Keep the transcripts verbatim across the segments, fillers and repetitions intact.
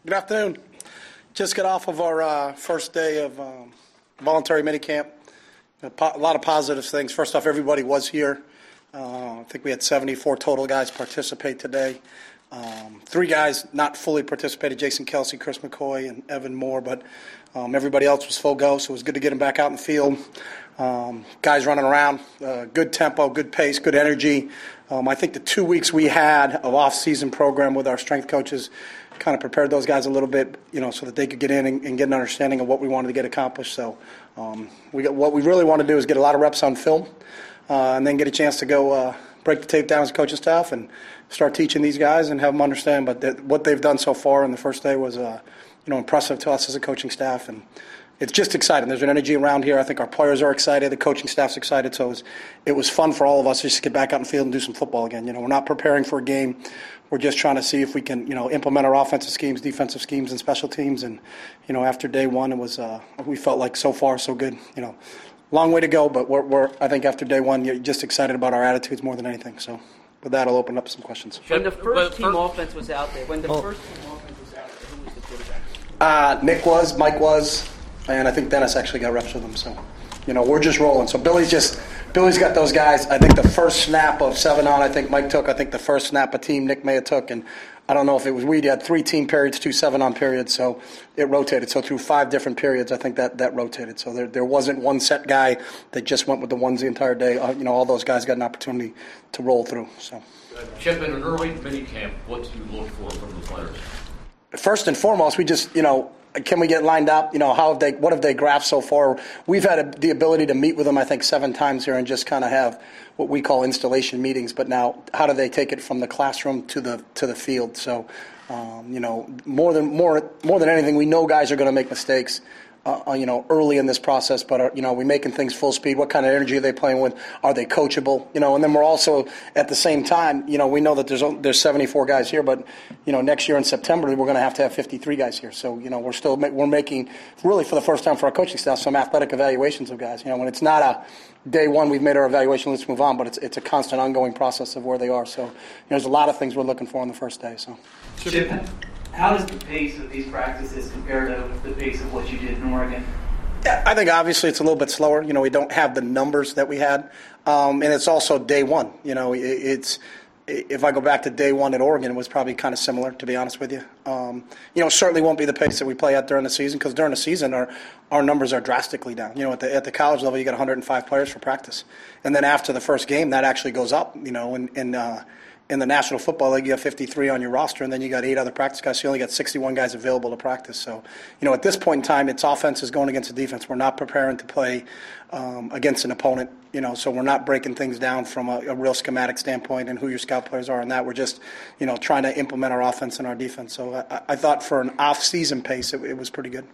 Good afternoon. Just got off of our uh, first day of um, voluntary minicamp. A, po- a lot of positive things. First off, everybody was here. Uh, I think we had seventy-four total guys participate today. Um, three guys not fully participated, Jason Kelsey, Chris McCoy, and Evan Moore, but um, everybody else was full go, so it was good to get them back out in the field. Um, guys running around, uh, good tempo, good pace, good energy. Um, I think the two weeks we had of off-season program with our strength coaches kind of prepared those guys a little bit, you know, so that they could get in and, and get an understanding of what we wanted to get accomplished. So um, we got, what we really want to do is get a lot of reps on film uh, and then get a chance to go uh, break the tape down as a coaching staff and start teaching these guys and have them understand. But th- what they've done so far in the first day was, uh, you know, impressive to us as a coaching staff. And it's just exciting. There's an energy around here. I think our players are excited. The coaching staff's excited. So it was, it was fun for all of us just to get back out in the field and do some football again. You know, we're not preparing for a game. We're just trying to see if we can, you know, implement our offensive schemes, defensive schemes, and special teams. And, you know, after day one, it was uh, we felt like so far so good. You know, long way to go, but we're, we're I think after day one, you're just excited about our attitudes more than anything. So with that, I'll open up some questions. When the first team offense was out there, when the oh. first team offense was out there, who was the quarterback? Uh, Nick was, Mike was, and I think Dennis actually got reps with him. So, you know, we're just rolling. So Billy's just. Billy's got those guys. I think the first snap of seven on, I think Mike took. I think the first snap a team Nick may have took. And I don't know if it was we had three team periods, two seven-on periods, so it rotated. So through five different periods, I think that, that rotated. So there there wasn't one set guy that just went with the ones the entire day. Uh, you know, all those guys got an opportunity to roll through. So, Chip, in an early minicamp, what do you look for from the players? First and foremost, we just, you know, can we get lined up? You know, how have they? What have they graphed so far? We've had a, the ability to meet with them, I think, seven times here, and just kind of have what we call installation meetings. But now, how do they take it from the classroom to the to the field? So, um, you know, more than more more than anything, we know guys are going to make mistakes. Uh, you know, early in this process, but are, you know, we making things full speed. What kind of energy are they playing with? Are they coachable? You know, and then we're also at the same time, you know, we know that there's there's seventy-four guys here, but you know, next year in September we're going to have to have fifty-three guys here. So you know, we're still we're making really for the first time for our coaching staff some athletic evaluations of guys. You know, when it's not a day one, we've made our evaluation, let's move on, but it's it's a constant ongoing process of where they are. So you know, there's a lot of things we're looking for on the first day. So. Chip, how does the pace of these practices compare to the pace of what you did in Oregon? Yeah, I think obviously it's a little bit slower. You know, we don't have the numbers that we had, um, and it's also day one. You know, it, it's if I go back to day one at Oregon, it was probably kind of similar, to be honest with you. Um, you know, certainly won't be the pace that we play at during the season, because during the season our our numbers are drastically down. You know, at the at the college level, you get one hundred five players for practice, and then after the first game, that actually goes up. You know, and and. Uh, In the National Football League, you have fifty-three on your roster, and then you got eight other practice guys. So you only got sixty-one guys available to practice. So, you know, at this point in time, it's offense is going against the defense. We're not preparing to play um, against an opponent, you know, so we're not breaking things down from a, a real schematic standpoint and who your scout players are and that. We're just, you know, trying to implement our offense and our defense. So I, I thought for an off-season pace, it, it was pretty good.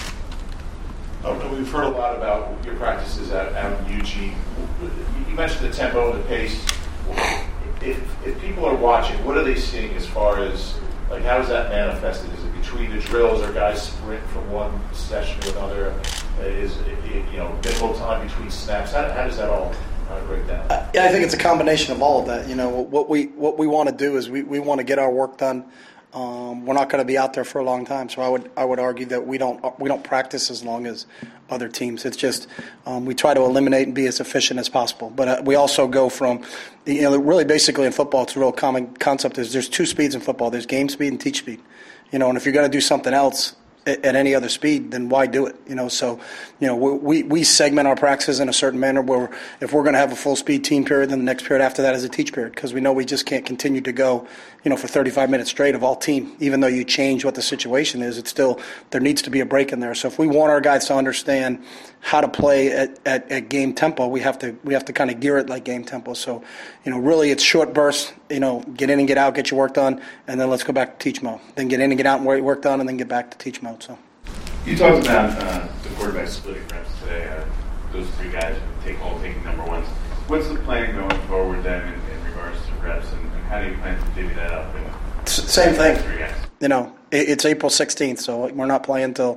Oh, we've heard a lot about your practices out, out in Eugene. You mentioned the tempo and the pace. If, if people are watching, what are they seeing as far as, like, how is that manifested? Is it between the drills, or guys sprint from one session to another? Is it, you know, minimal time between snaps? How, how does that all uh, break down? Uh, yeah, I think it's a combination of all of that. You know, what we what we want to do is we, we want to get our work done. Um, we're not going to be out there for a long time, so I would I would argue that we don't we don't practice as long as other teams. It's just um, we try to eliminate and be as efficient as possible. But uh, we also go from, you know, really basically in football, it's a real common concept is there's two speeds in football. There's game speed and teach speed. You know, and if you're going to do something else at any other speed, then why do it? You know, so, you know, we we segment our practices in a certain manner where if we're going to have a full speed team period, then the next period after that is a teach period, because we know we just can't continue to go, you know, for thirty-five minutes straight of all team. Even though you change what the situation is, it's still, there needs to be a break in there. So if we want our guys to understand how to play at, at, at game tempo, we have to we have to kind of gear it like game tempo. So, you know, really it's short bursts, you know, get in and get out, get your work done, and then let's go back to teach mode. Then get in and get out and get your work done, and then get back to teach mode. So. You talked about uh, the quarterback splitting reps today. Uh, those three guys take all taking number ones. What's the plan going forward then in, in regards to reps, and, and how do you plan to divvy that up? And Same thing. You know, it, it's April sixteenth, so we're not playing until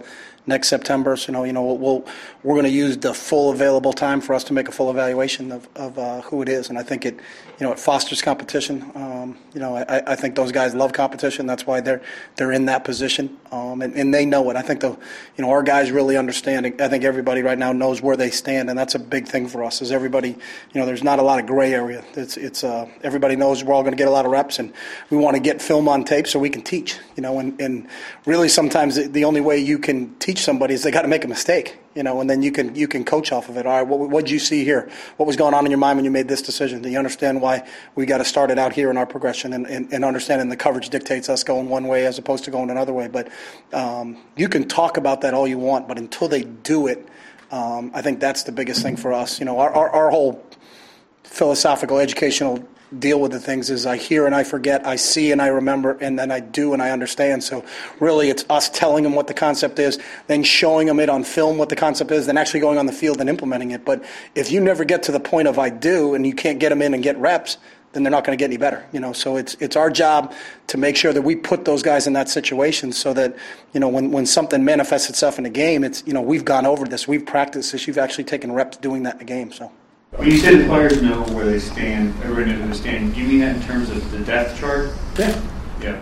next September. So, you know, you know, we'll, we'll we're going to use the full available time for us to make a full evaluation of, of uh, who it is, and I think it, you know, it fosters competition. Um, you know, I, I think those guys love competition. That's why they're they're in that position, um, and, and they know it. I think the, you know, our guys really understand. I think everybody right now knows where they stand, and that's a big thing for us. Is everybody, you know, there's not a lot of gray area. It's it's uh, everybody knows we're all going to get a lot of reps, and we want to get film on tape so we can teach. You know, and, and really sometimes the, the only way you can teach somebody is they got to make a mistake. You know, and then you can you can coach off of it. All right, what what did you see here? What was going on in your mind when you made this decision? Do you understand why we got to start it out here in our progression, and, and, and understanding the coverage dictates us going one way as opposed to going another way? But um, you can talk about that all you want, but until they do it, um, I think that's the biggest thing for us. You know, our our, our whole philosophical educational deal with the things is I hear and I forget, I see and I remember, and then I do and I understand. So really it's us telling them what the concept is, then showing them it on film what the concept is, then actually going on the field and implementing it. But if you never get to the point of I do and you can't get them in and get reps, then they're not going to get any better. You know, so it's it's our job to make sure that we put those guys in that situation so that, you know, when, when something manifests itself in a game, it's, you know, we've gone over this, we've practiced this, you've actually taken reps doing that in a game. So. When you say the players know where they stand, everybody knows where they stand, do you mean that in terms of the depth chart? Yeah. Yeah.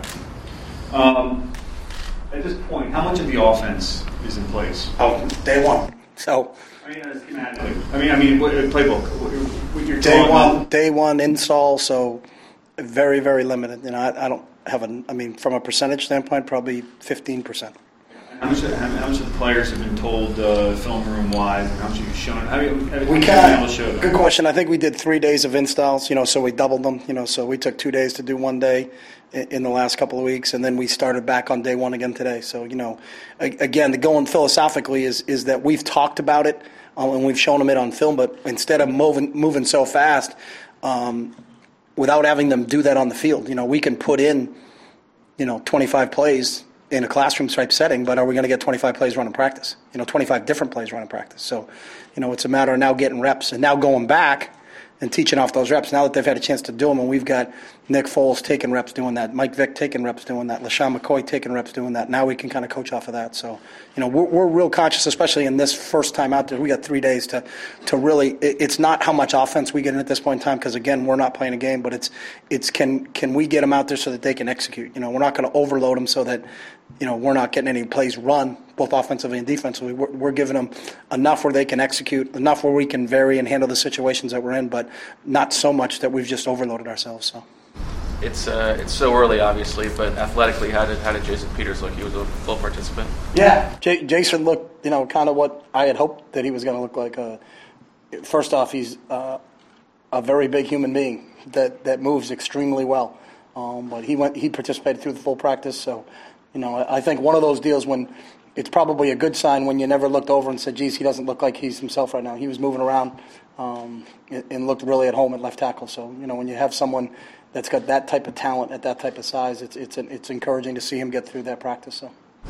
Um, at this point, how much of the offense is in place? Oh, day one. So. I mean, uh, schematically. I mean, I mean, what, uh, playbook. What, what you're Day drawing one, up. day one install. So very, very limited. You know, I, I don't have a. I mean, from a percentage standpoint, probably fifteen percent. How much, how, how much of the players have been told uh, film room wise, and how much have you shown? How do you, how We have you been can. able to show them? Good question. I think we did three days of installs. You know, so we doubled them. You know, so we took two days to do one day in, in the last couple of weeks, and then we started back on day one again today. So you know, a, again, the going philosophically is is that we've talked about it um, and we've shown them it on film, but instead of moving moving so fast, um, without having them do that on the field, you know, we can put in, you know, twenty-five plays in a classroom type setting, but are we going to get twenty-five plays running practice? You know, twenty-five different plays running practice. So, you know, it's a matter of now getting reps and now going back and teaching off those reps now that they've had a chance to do them. And we've got Nick Foles taking reps doing that, Mike Vick taking reps doing that, LaShawn McCoy taking reps doing that. Now we can kind of coach off of that. So, you know, we're, we're real conscious, especially in this first time out there. We got three days to, to really. It, it's not how much offense we get in at this point in time, because again, we're not playing a game, but it's it's can can we get them out there so that they can execute. You know, we're not going to overload them so that, you know, we're not getting any plays run, both offensively and defensively. We're, we're giving them enough where they can execute, enough where we can vary and handle the situations that we're in, but not so much that we've just overloaded ourselves. So. It's uh, it's so early, obviously, but athletically, how did how did Jason Peters look? He was a full participant. Yeah, J- Jason looked, you know, kind of what I had hoped that he was going to look like. Uh, first off, he's uh, a very big human being that, that moves extremely well. Um, but he went, he participated through the full practice. So, you know, I, I think one of those deals when it's probably a good sign when you never looked over and said, "Geez, he doesn't look like he's himself right now." He was moving around um, and, and looked really at home at left tackle. So, you know, when you have someone that's got that type of talent at that type of size, it's it's it's encouraging to see him get through that practice. So.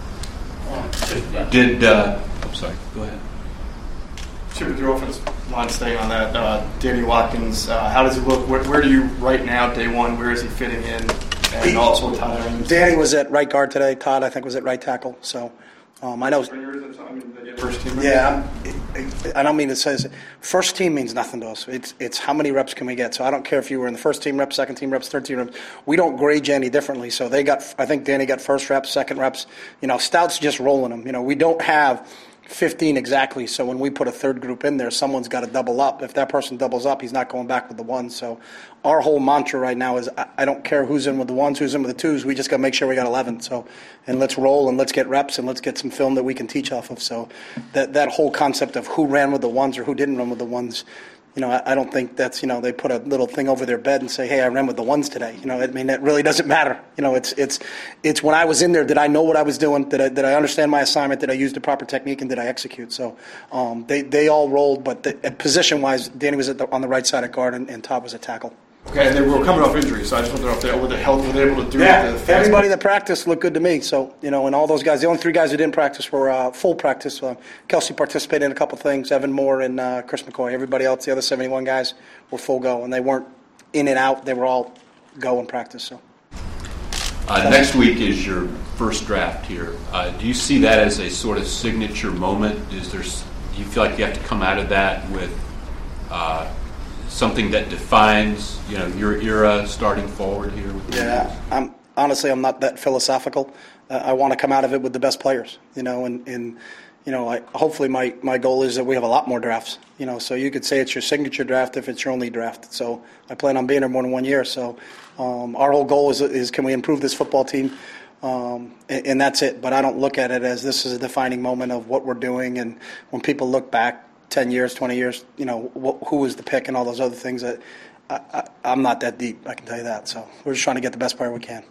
Did uh, I'm sorry. Go ahead. Sure, with your offense line, staying on that, uh, Danny Watkins, uh, how does he look? Where, where do you right now, day one? Where is he fitting in? And He- also with Tyler Ames. Danny was at right guard today. Todd, I think, was at right tackle. So um, I know. I mean, the first team. Yeah, I'm, I don't mean to say this. First team means nothing to us. It's it's how many reps can we get. So I don't care if you were in the first team reps, second team reps, third team reps. We don't grade Danny differently. So they got. I think Danny got first reps, second reps. You know, Stout's just rolling them. You know, we don't have fifteen exactly. So when we put a third group in there, someone's got to double up. If that person doubles up, he's not going back with the ones. So our whole mantra right now is I, I don't care who's in with the ones, who's in with the twos. We just got to make sure we got eleven. So and let's roll and let's get reps and let's get some film that we can teach off of. So that that whole concept of who ran with the ones or who didn't run with the ones. You know, I, I don't think that's, you know, they put a little thing over their bed and say, "Hey, I ran with the ones today." You know, I mean, that really doesn't matter. You know, it's it's it's when I was in there, did I know what I was doing? Did I did I understand my assignment? Did I use the proper technique? And did I execute? So um, they they all rolled, but the, position wise, Danny was at the, on the right side of guard and, and Todd was at tackle. Okay, and they were coming off injury, so I just wonder if they were the health were they able to do Yeah, the fast everybody that practiced looked good to me. So, you know, and all those guys, the only three guys who didn't practice were uh, full practice. Uh, Kelsey participated in a couple things, Evan Moore and uh, Chris McCoy. Everybody else, the other seventy-one guys, were full go, and they weren't in and out. They were all go in practice. So. Uh, next week is your first draft here. Uh, do you see that as a sort of signature moment? Is there? Do you feel like you have to come out of that with uh, something that defines, you know, your era starting forward here? Yeah, I'm honestly I'm not that philosophical. Uh, I want to come out of it with the best players, you know, and, and you know, I, hopefully my, my goal is that we have a lot more drafts, you know, so you could say it's your signature draft if it's your only draft. So I plan on being here more than one year. So um, our whole goal is, is can we improve this football team, um, and, and that's it. But I don't look at it as this is a defining moment of what we're doing. And when people look back ten years, twenty years, you know, wh- who was the pick and all those other things, that I, I, I'm not that deep, I can tell you that. So we're just trying to get the best player we can.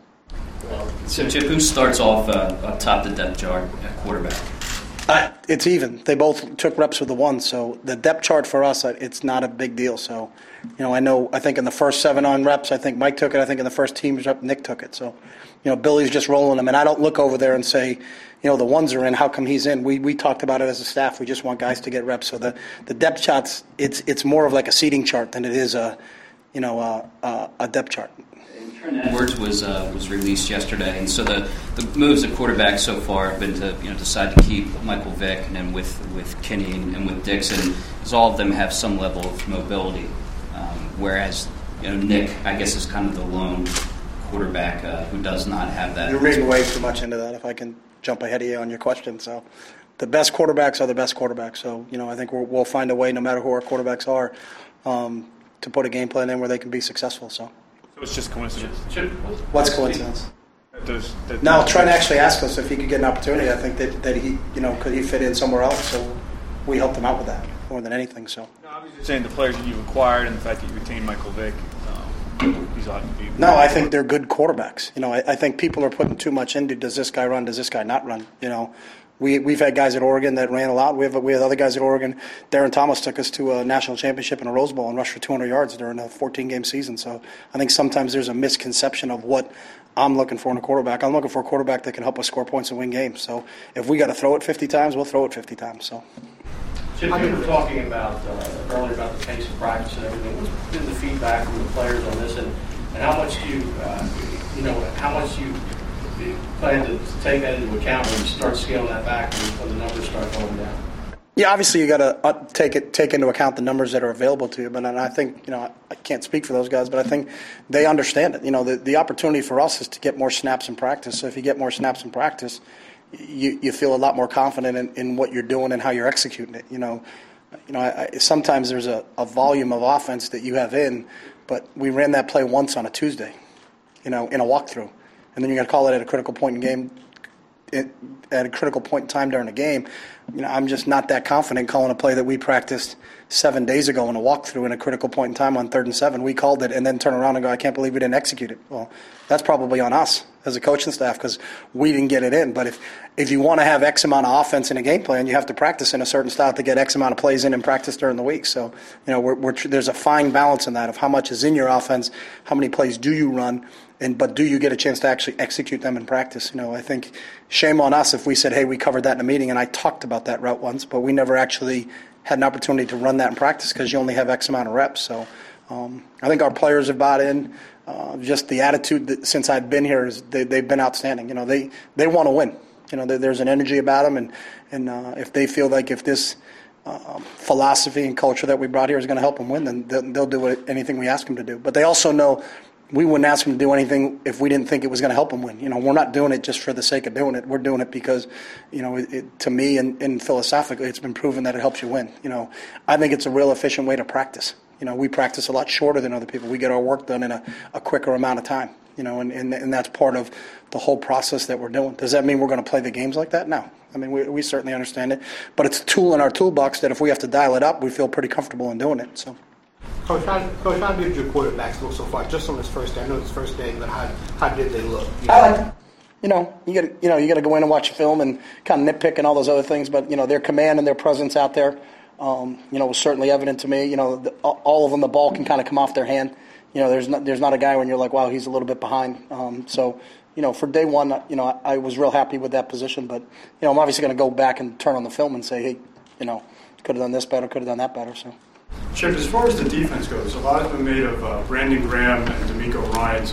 So, Chip, who starts off uh, up top the depth chart at quarterback? Uh, it's even. They both took reps with the one, so the depth chart for us, uh, it's not a big deal. So, you know, I know, I think in the first seven on reps, I think Mike took it. I think in the first team rep, Nick took it. So, you know, Billy's just rolling them. And I don't look over there and say, you know, the ones are in, how come he's in? We we talked about it as a staff. We just want guys to get reps. So the, the depth charts, it's it's more of like a seating chart than it is a, you know, a, a, a depth chart. Edwards was uh, was released yesterday, and so the, the moves at quarterback so far have been to you know decide to keep Michael Vick, and then with with Kinney and, and with Dixon, because all of them have some level of mobility. Um, whereas you know Nick, I guess, is kind of the lone quarterback uh, who does not have that. You're reading way too much into that. If I can jump ahead of you on your question, so the best quarterbacks are the best quarterbacks. So you know I think we're, we'll find a way, no matter who our quarterbacks are, um, to put a game plan in where they can be successful. So. So it's just coincidence. What's coincidence? There's, there's Now, Trent actually asked us if he could get an opportunity. I think that, that he, you know, could he fit in somewhere else? So we helped him out with that more than anything. So. No, I was just saying the players that you acquired and the fact that you retained Michael Vick. Um, he's ought to be. No, I think they're good quarterbacks. You know, I, I think people are putting too much into does this guy run, does this guy not run? You know, we we've had guys at Oregon that ran a lot. We have we have other guys at Oregon. Darren Thomas took us to a national championship and a Rose Bowl and rushed for two hundred yards during a fourteen game season. So I think sometimes there's a misconception of what I'm looking for in a quarterback. I'm looking for a quarterback that can help us score points and win games. So if we got to throw it fifty times, we'll throw it fifty times. So. Chip, you were talking about uh, earlier about the pace of practice and everything. What's been the feedback from the players on this, and, and how much do you, uh, you know, how much you plan to take that into account when you start scaling that back when the numbers start going down? Yeah, obviously you got to uh, take it take into account the numbers that are available to you. But and I think you know I, I can't speak for those guys, but I think they understand it. You know, the the opportunity for us is to get more snaps in practice. So if you get more snaps in practice, you you feel a lot more confident in, in what you're doing and how you're executing it. You know, you know I, I, sometimes there's a, a volume of offense that you have in, but we ran that play once on a Tuesday, you know, in a walkthrough, and then you got to call it at a critical point in game. It, at a critical point in time during a game, you know, I'm just not that confident calling a play that we practiced seven days ago in a walkthrough in a critical point in time on third and seven. We called it and then turn around and go, I can't believe we didn't execute it. Well, that's probably on us as a coaching staff because we didn't get it in. But if, if you want to have X amount of offense in a game plan, you have to practice in a certain style to get X amount of plays in and practice during the week. So, you know, we're, we're, there's a fine balance in that of how much is in your offense, how many plays do you run, and but do you get a chance to actually execute them in practice? You know, I think shame on us if we said, hey, we covered that in a meeting, and I talked about that route once, but we never actually had an opportunity to run that in practice because you only have X amount of reps. So um, I think our players have bought in. Uh, just the attitude that since I've been here is they, they've been outstanding. You know, they, they want to win. You know, there's an energy about them, and and uh, if they feel like if this uh, philosophy and culture that we brought here is going to help them win, then they'll, they'll do what, anything we ask them to do. But they also know we wouldn't ask them to do anything if we didn't think it was going to help them win. You know, we're not doing it just for the sake of doing it. We're doing it because, you know, it, it, to me and, and philosophically, it's been proven that it helps you win. You know, I think it's a real efficient way to practice. You know, we practice a lot shorter than other people. We get our work done in a, a quicker amount of time. You know, and, and and that's part of the whole process that we're doing. Does that mean we're going to play the games like that? No. I mean, we we certainly understand it, but it's a tool in our toolbox that if we have to dial it up, we feel pretty comfortable in doing it. So. Coach, how, Coach, how did your quarterbacks look so far? Just on this first day, I know it's first day, but how how did they look? You know? I like, you know, you got you know you got to go in and watch a film and kind of nitpick and all those other things, but you know their command and their presence out there, um, you know, was certainly evident to me. You know, the, all of them, the ball can kind of come off their hand. You know, there's not there's not a guy when you're like, wow, he's a little bit behind. Um, so, you know, for day one, you know, I, I was real happy with that position, but you know, I'm obviously going to go back and turn on the film and say, hey, you know, could have done this better, could have done that better. So. Chip, as far as the defense goes, a lot has been made of uh, Brandon Graham and D'Amico Ryans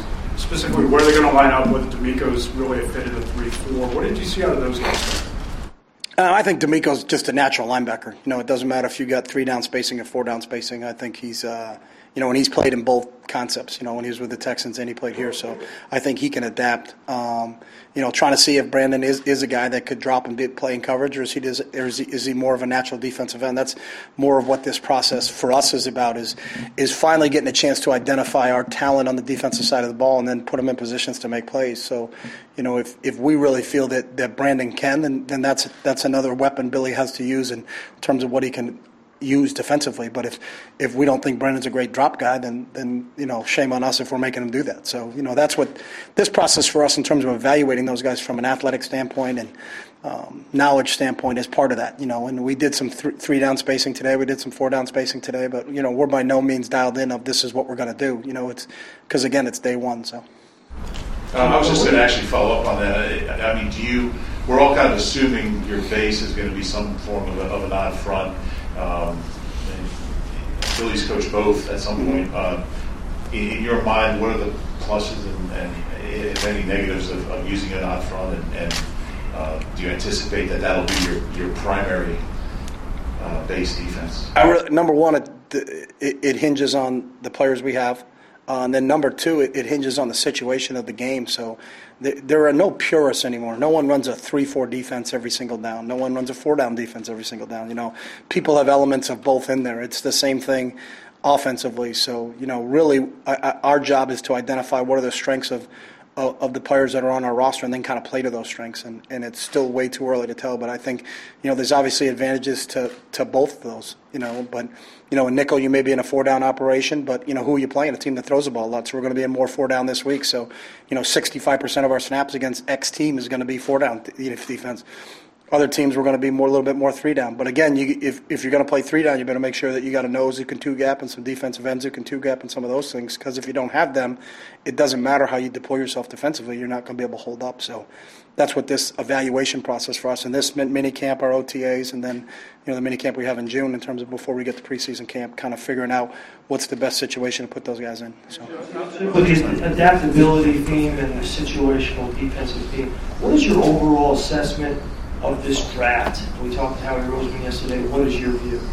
specifically where they're going to line up, whether D'Amico's really a fit in the three four. What did you see out of those guys? Uh, I think D'Amico's just a natural linebacker. You know, it doesn't matter if you got three down spacing or four down spacing. I think he's, uh, you know, and he's played in both concepts. You know, when he was with the Texans and he played here, so I think he can adapt. Um, you know, trying to see if Brandon is, is a guy that could drop and be playing coverage, or is he does, or is he, is he more of a natural defensive end? That's more of what this process for us is about. Is is finally getting a chance to identify our talent on the defensive side of the ball and then put them in positions to make plays. So, you know, if, if we really feel that, that Brandon can, then then that's that's another weapon Billy has to use in terms of what he can use defensively. But if if we don't think Brandon's a great drop guy, then then you know, shame on us if we're making him do that. So, you know, that's what this process for us in terms of evaluating those guys from an athletic standpoint and um, knowledge standpoint is part of that. You know, and we did some th- three down spacing today, we did some four down spacing today, but you know, we're by no means dialed in of this is what we're going to do. You know, it's because again, it's day one. So. Um, I was just going to actually follow up on that. I, I mean, do you? We're all kind of assuming your base is going to be some form of, a, of an odd front. Um, Billy's coached both at some point. Uh, in, in your mind, what are the pluses and, and if any negatives of, of using an odd front? And, and uh, do you anticipate that that'll be your, your primary uh, base defense? I really, number one, it, it, it hinges on the players we have. Uh, and then number two, it, it hinges on the situation of the game. So th- there are no purists anymore. No one runs a three four defense every single down. No one runs a four-down defense every single down. You know, people have elements of both in there. It's the same thing offensively. So, you know, really I, I, our job is to identify what are the strengths of, of, of the players that are on our roster and then kind of play to those strengths. And, and it's still way too early to tell. But I think, you know, there's obviously advantages to, to both of those, you know, but – you know, in nickel, you may be in a four-down operation, but, you know, who are you playing? A team that throws the ball a lot. So we're going to be in more four-down this week. So, you know, sixty-five percent of our snaps against X team is going to be four-down defense. Other teams, we're going to be more a little bit more three-down. But, again, you, if, if you're going to play three-down, you better make sure that you got a nose who can two-gap and some defensive ends who can two-gap and some of those things. Because if you don't have them, it doesn't matter how you deploy yourself defensively. You're not going to be able to hold up. So that's what this evaluation process for us. And this mini camp, our O T As, and then, you know, the mini camp we have in June in terms of before we get to preseason camp, kind of figuring out what's the best situation to put those guys in. So, with the adaptability theme and the situational defensive theme, what is your overall assessment of this draft? We talked to Howie Roseman yesterday. What is your view?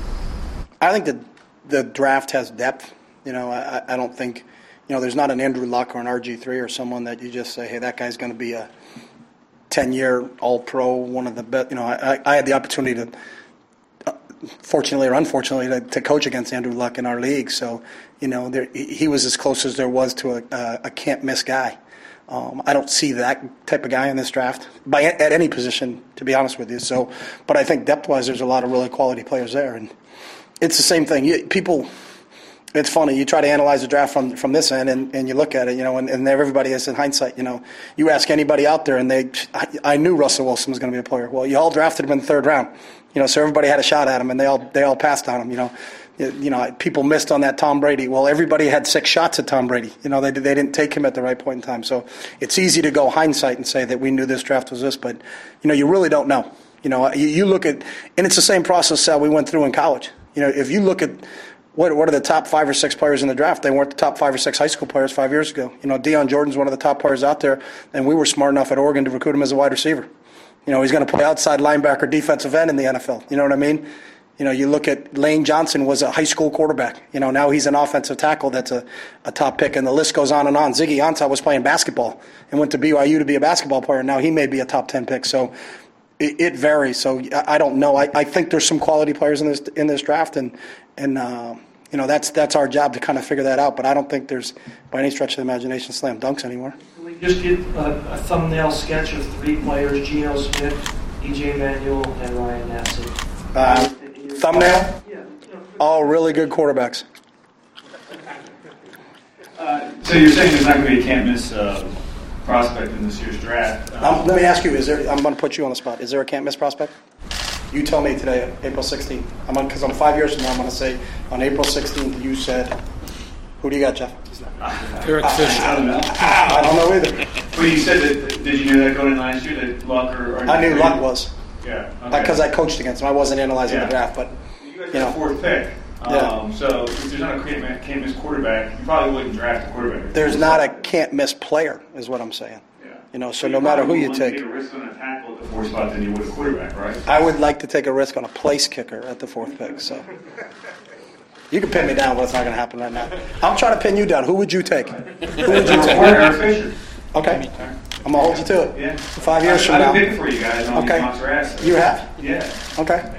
I think that the draft has depth. You know, I, I don't think, you know, there's not an Andrew Luck or an R G three or someone that you just say, hey, that guy's going to be a ten-year All-Pro, one of the best. You know, I, I had the opportunity to, uh, fortunately or unfortunately, to, to coach against Andrew Luck in our league. So, you know, there, he was as close as there was to a, a, a can't-miss guy. Um, I don't see that type of guy in this draft by at any position, to be honest with you. So, but I think depth-wise, there's a lot of really quality players there, and it's the same thing. You, people. It's funny. You try to analyze the draft from, from this end, and, and you look at it, you know, and, and everybody has in hindsight, you know, you ask anybody out there, and they, I, I knew Russell Wilson was going to be a player. Well, you all drafted him in the third round, you know, so everybody had a shot at him, and they all they all passed on him, you know. You, you know, people missed on that Tom Brady. Well, everybody had six shots at Tom Brady. You know, they they didn't take him at the right point in time. So it's easy to go hindsight and say that we knew this draft was this, but you know, you really don't know. You know, you, you look at, and it's the same process that we went through in college. You know, if you look at What, what are the top five or six players in the draft? They weren't the top five or six high school players five years ago. You know, Deion Jordan's one of the top players out there, and we were smart enough at Oregon to recruit him as a wide receiver. You know, he's going to play outside linebacker, defensive end in the N F L. You know what I mean? You know, you look at Lane Johnson was a high school quarterback. You know, now he's an offensive tackle that's a, a top pick, and the list goes on and on. Ziggy Ansah was playing basketball and went to B Y U to be a basketball player. Now he may be a top ten pick. So it, it varies. So I don't know. I, I think there's some quality players in this in this draft, and and uh, you know, that's that's our job to kind of figure that out. But I don't think there's, by any stretch of the imagination, slam dunks anymore. Can we just get a, a thumbnail sketch of three players: Geno Smith, E J Manuel, and Ryan Nassib? Uh, thumbnail? Yeah. All really good quarterbacks. Uh, so you're saying there's not going to be a can't-miss uh, prospect in this year's draft? Um, let me ask you: Is there? I'm going to put you on the spot. Is there a can't-miss prospect? You tell me today, April sixteenth. I'm on because I'm five years from now. I'm going to say on April sixteenth. You said, "Who do you got, Jeff?" Eric Fisher. I don't know. I don't know either. Well, you said that. Did you know that going in last year that Luck or? or I knew Luck was. Yeah. Because okay. I coached against him. I wasn't analyzing yeah. the draft, but you guys you know, got fourth pick. Um, Um, so if there's not a can't, can't miss quarterback, you probably wouldn't draft a quarterback. There's not a can't miss player, is what I'm saying. Yeah. You know, so no matter who you take. Take a risk on a tackle at the fourth spot than you would a quarterback, right? I would like to take a risk on a place kicker at the fourth pick. So you can pin me down, but it's not going to happen right now. I'm trying to pin you down. Who would you take? Who would you take? Eric Fisher. Okay. I'm gonna hold you to it. Yeah. Five years from I've now. been picking for you guys on Okay. these monster assets. You have? Yeah. Okay.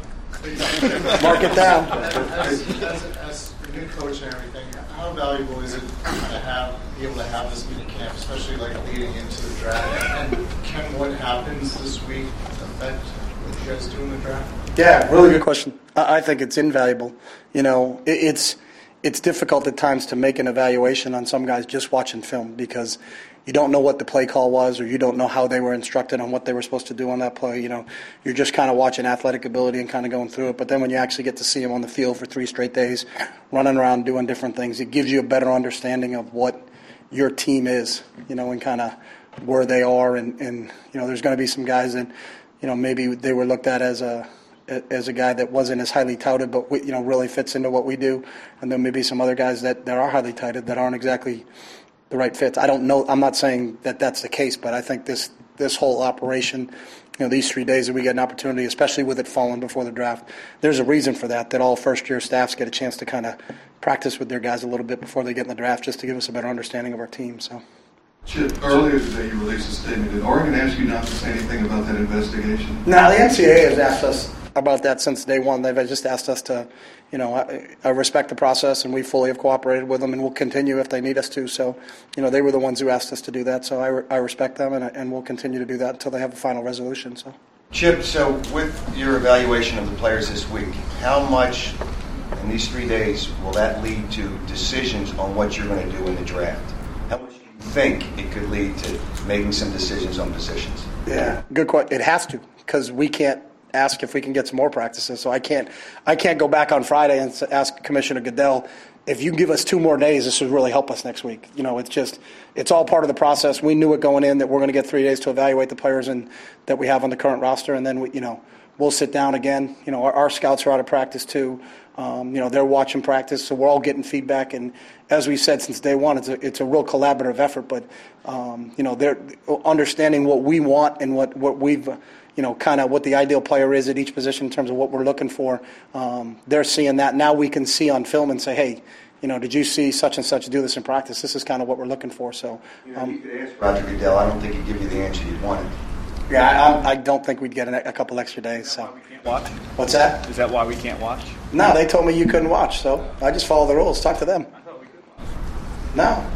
Mark it down. As, as, as a new coach and everything, how valuable is it to kind of have be able to have this mini camp, especially like leading into the draft? And can what happens this week affect what you guys do in the draft? Yeah, really good question. I I think it's invaluable. You know, it, it's it's difficult at times to make an evaluation on some guys just watching film because you don't know what the play call was or you don't know how they were instructed on what they were supposed to do on that play. You know, you're just kind of watching athletic ability and kind of going through it. But then when you actually get to see them on the field for three straight days, running around doing different things, it gives you a better understanding of what your team is, you know, and kind of where they are. And, and, you know, there's going to be some guys that, you know, maybe they were looked at as a as a guy that wasn't as highly touted, but, we, you know, really fits into what we do. And then maybe some other guys that, that are highly touted that aren't exactly the right fits. I don't know. I'm not saying that that's the case, but I think this this whole operation, you know, these three days that we get an opportunity, especially with it falling before the draft, there's a reason for that, that all first-year staffs get a chance to kind of practice with their guys a little bit before they get in the draft just to give us a better understanding of our team. So, Chip, earlier today you released a statement. Did Oregon ask you not to say anything about that investigation? now, the N C double A has asked us about that since day one. They've just asked us to, you know, I, I respect the process, and we fully have cooperated with them, and we'll continue if they need us to. So, you know, they were the ones who asked us to do that, so I, re- I respect them, and, I- and we'll continue to do that until they have a final resolution. So, Chip, so with your evaluation of the players this week, how much in these three days will that lead to decisions on what you're going to do in the draft? How much do you think it could lead to making some decisions on positions? yeah, good question. It has to, because we can't ask if we can get some more practices. So I can't, I can't go back on Friday and s- ask Commissioner Goodell, if you give us two more days, this would really help us next week. You know, it's just, it's all part of the process. We knew it going in that we're going to get three days to evaluate the players and that we have on the current roster, and then we, you know, we'll sit down again. You know, our, our scouts are out of practice too. Um, you know, they're watching practice, so we're all getting feedback. And as we said since day one, it's a it's a real collaborative effort. But um, you know, they're understanding what we want and what what we've. You know, kind of what the ideal player is at each position in terms of what we're looking for. Um, they're seeing that. Now we can see on film and say, hey, you know, did you see such and such do this in practice? This is kind of what we're looking for. So, um, You could ask Roger Goodell. I don't think he'd give you the answer you wanted. yeah, I, I, I don't think we'd get an, a couple extra days. So, Watch? what's that? Is that why we can't watch? No, they told me you couldn't watch, so I just follow the rules. Talk to them. I thought we could watch. No,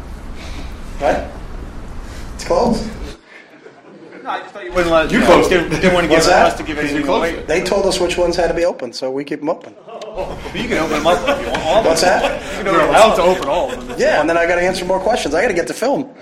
right? It's closed. No, I just thought you wouldn't let You know, closed. Didn't, didn't want to give What's that? us to give anything away. They told us which ones had to be open, so we keep them open. But you can open them up if you want. All of them. What's that? You can You're allowed to open all of them. Yeah, and then I got to answer more questions. I got to get to film.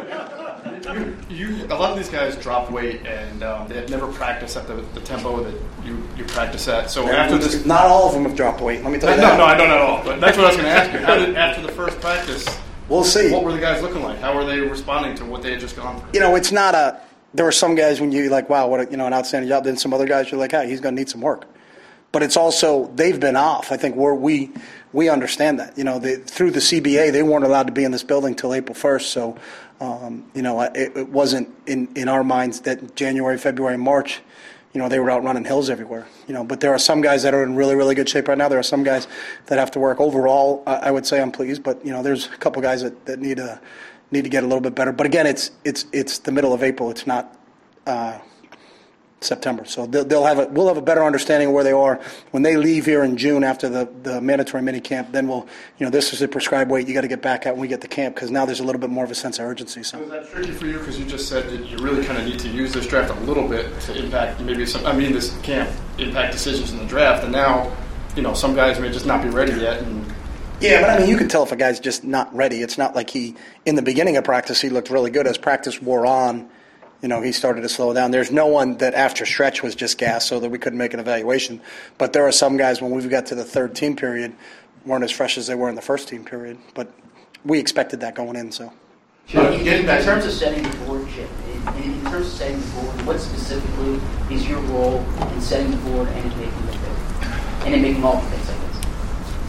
You, a lot of these guys drop weight and um, they had never practiced at the, the tempo that you, you practice at. So after this, not all of them have dropped weight. Let me tell you no, that. no, I don't at all. But that's what I was going to ask you. How did after the first practice? We'll see. What were the guys looking like? How were they responding to what they had just gone through? You know, it's not a. There were some guys when you like, wow, what a, you know, an outstanding job. Then some other guys you're like, hey, he's going to need some work. But it's also they've been off. I think we're, we we understand that. You know, they, through the C B A, they weren't allowed to be in this building till April first. So, um, you know, it, it wasn't in, in our minds that January, February, March, you know, they were out running hills everywhere. You know, but there are some guys that are in really, really good shape right now. There are some guys that have to work. Overall, I, I would say I'm pleased. But you know, there's a couple guys that, that need a need to get a little bit better. But again, it's it's it's the middle of April. It's not. Uh, September. So they'll, they'll have a, we'll have a better understanding of where they are when they leave here in June after the, the mandatory mini camp. Then we'll, you know, this is the prescribed weight. You got to get back out when we get to camp because now there's a little bit more of a sense of urgency. So Was that tricky for you because you just said that you really kind of need to use this draft a little bit to impact maybe some. I mean, this camp impact decisions in the draft, and now, you know, some guys may just not be ready yet. And yeah, but I mean, you can tell if a guy's just not ready. It's not like he in the beginning of practice he looked really good. As practice wore on, you know, he started to slow down. There's no one that after stretch was just gassed so that we couldn't make an evaluation. But there are some guys when we got to the third team period weren't as fresh as they were in the first team period. But we expected that going in. So, Chip, in, in terms of setting the board, Chip, in, in terms of setting the board, what specifically is your role in setting the board and in making the pick, and in making all the picks, I guess?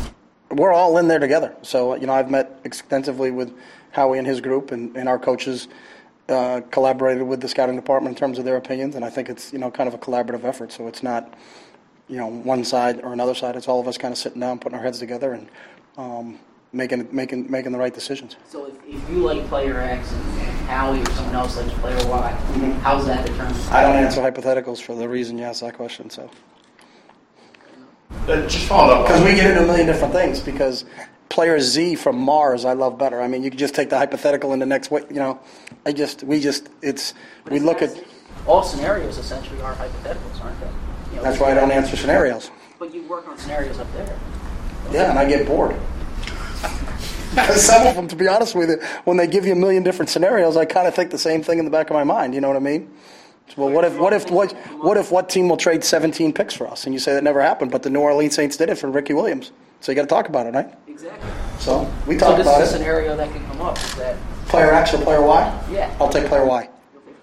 we're all in there together. So, you know, I've met extensively with Howie and his group, and, and our coaches uh, collaborated with the scouting department in terms of their opinions, and I think it's, you know, kind of a collaborative effort. So it's not, you know, one side or another side. It's all of us kind of sitting down, putting our heads together, and um, making making making the right decisions. So if, if you like player X and, and Howie or someone else likes player Y, mm-hmm. how's that determined? I don't answer hypotheticals for the reason you asked that question. So Uh, just follow up. Because we get into a million different things. Because player Z from Mars, I love better. I mean, you can just take the hypothetical in the next way. You know, I just we just it's But we it's look not- at. all scenarios essentially are hypotheticals, aren't they? You know, That's why I don't answer scenarios. But you work on scenarios up there. Yeah, and I get bored. Because some of them, to be honest with you, when they give you a million different scenarios, I kind of think the same thing in the back of my mind. You know what I mean? So, well, what if what if what what if what team will trade seventeen picks for us? And you say that never happened, but the New Orleans Saints did it for Ricky Williams. So you got to talk about it, right? Exactly. So we So talk this about is a it. scenario that can come up. Is that Player X or player Y? Yeah. I'll take player Y.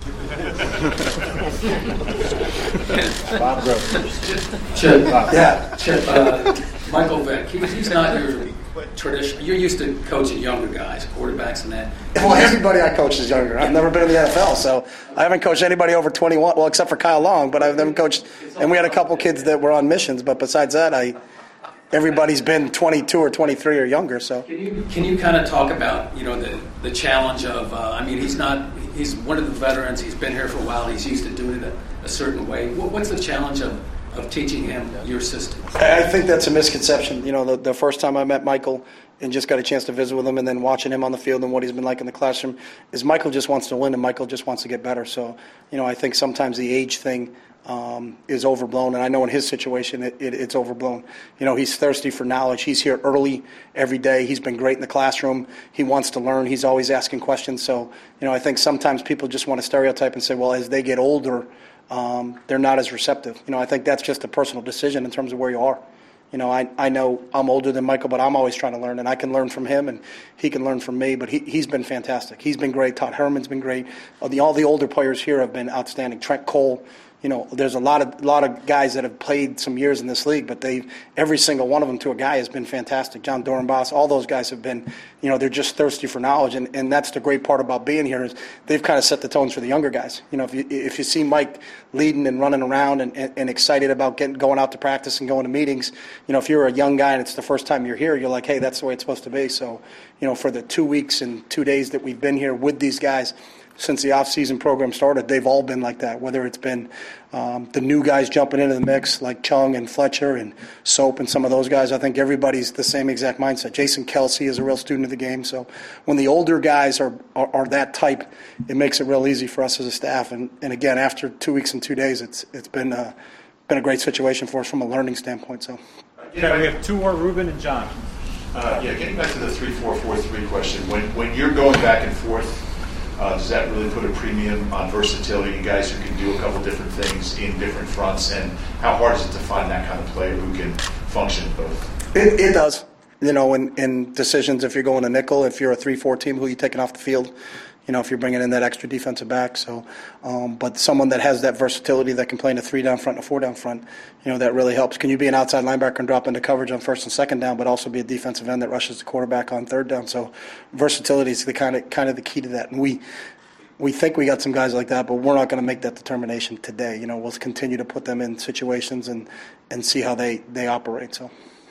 Bob Gross. Chip, Yeah. Chip, uh, Michael Vick, he, he's not your traditional. You're used to coaching younger guys, quarterbacks, and that. Well, everybody I coach is younger. I've never been in the N F L, so I haven't coached anybody over twenty-one. Well, except for Kyle Long, but I've never coached. And we had a couple kids that were on missions, but besides that, I everybody's been twenty-two or twenty-three or younger. So Can you can you kind of talk about you know the the challenge of? Uh, I mean, he's not. He's one of the veterans. He's been here for a while. He's used to doing it a, a certain way. What, what's the challenge of, of teaching him your system? I think that's a misconception. You know, the, the first time I met Michael and just got a chance to visit with him, and then watching him on the field and what he's been like in the classroom, is Michael just wants to win and Michael just wants to get better. So, you know, I think sometimes the age thing um, is overblown, and I know in his situation it, it, it's overblown. You know, he's thirsty for knowledge. He's here early every day. He's been great in the classroom. He wants to learn. He's always asking questions. So, you know, I think sometimes people just want to stereotype and say, well, as they get older, um, they're not as receptive. You know, I think that's just a personal decision in terms of where you are. You know, I, I know I'm older than Michael, but I'm always trying to learn, and I can learn from him, and he can learn from me. But he, he's been fantastic. He's been great. Todd Herman's been great. All the, all the older players here have been outstanding. Trent Cole, you know, there's a lot of lot of guys that have played some years in this league, but they every single one of them to a guy has been fantastic. John Dorenbos, all those guys have been, you know, they're just thirsty for knowledge, and, and that's the great part about being here is they've kind of set the tones for the younger guys. You know, if you if you see Mike leading and running around and, and, and excited about getting going out to practice and going to meetings, you know, if you're a young guy and it's the first time you're here, you're like, hey, that's the way it's supposed to be. So, you know, for the two weeks and two days that we've been here with these guys, since the off-season program started, they've all been like that, whether it's been um, the new guys jumping into the mix like Chung and Fletcher and Soap and some of those guys. I think everybody's the same exact mindset. Jason Kelsey is a real student of the game. So when the older guys are, are, are that type, it makes it real easy for us as a staff. And, and again, after two weeks and two days, it's it's been, uh, been a great situation for us from a learning standpoint. So. Okay, we have two more, Ruben and John. Uh, yeah, getting back to the three four four three question, when, when you're going back and forth, Uh, does that really put a premium on versatility? You guys who can do a couple different things in different fronts, and how hard is it to find that kind of player who can function both? It, it does. You know, in, in decisions, if you're going to nickel, if you're a three four team, who are you taking off the field? You know, if you're bringing in that extra defensive back. So, um, but someone that has that versatility that can play in a three down front and a four down front, you know, that really helps. Can you be an outside linebacker and drop into coverage on first and second down, but also be a defensive end that rushes the quarterback on third down? So, versatility is the kind of kind of the key to that. And we we think we got some guys like that, but we're not going to make that determination today. You know, we'll continue to put them in situations and and see how they they operate. So,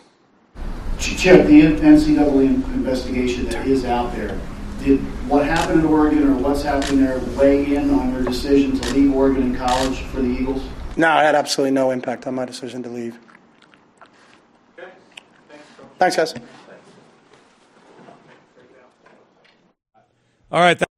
Chip, the N C double A investigation that is out there. Did what happened at Oregon or what's happening there weigh in on your decision to leave Oregon in college for the Eagles? No, it had absolutely no impact on my decision to leave. Okay. Thanks, guys. All right.